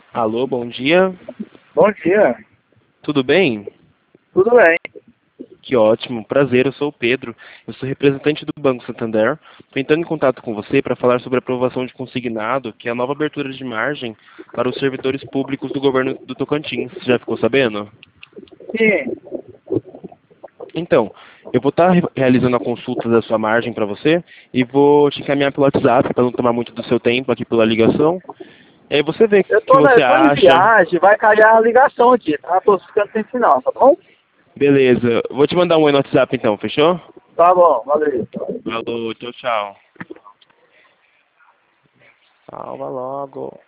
Alô, bom dia. Bom dia, Tudo bem? tudo bem? Que ótimo, prazer, eu sou o Pedro. Eu sou representante do Banco Santander. Estou entrando em contato com você para falar sobre a aprovação de consignado, que é a nova abertura de margem para os servidores públicos do governo do Tocantins. Você já ficou sabendo? Sim, Então, eu vou estar realizando a consulta da sua margem para você e vou te encaminhar pelo WhatsApp para não tomar muito do seu tempo aqui pela ligação. E aí você vê o eu que tô, você eu tô em acha. viagem, vai calhar a ligação aqui, tá? Tô ficando sem sinal, tá bom? Beleza, vou te mandar um oi no WhatsApp então, fechou? Tá bom, valeu. Falou, tchau, tchau. Salva logo.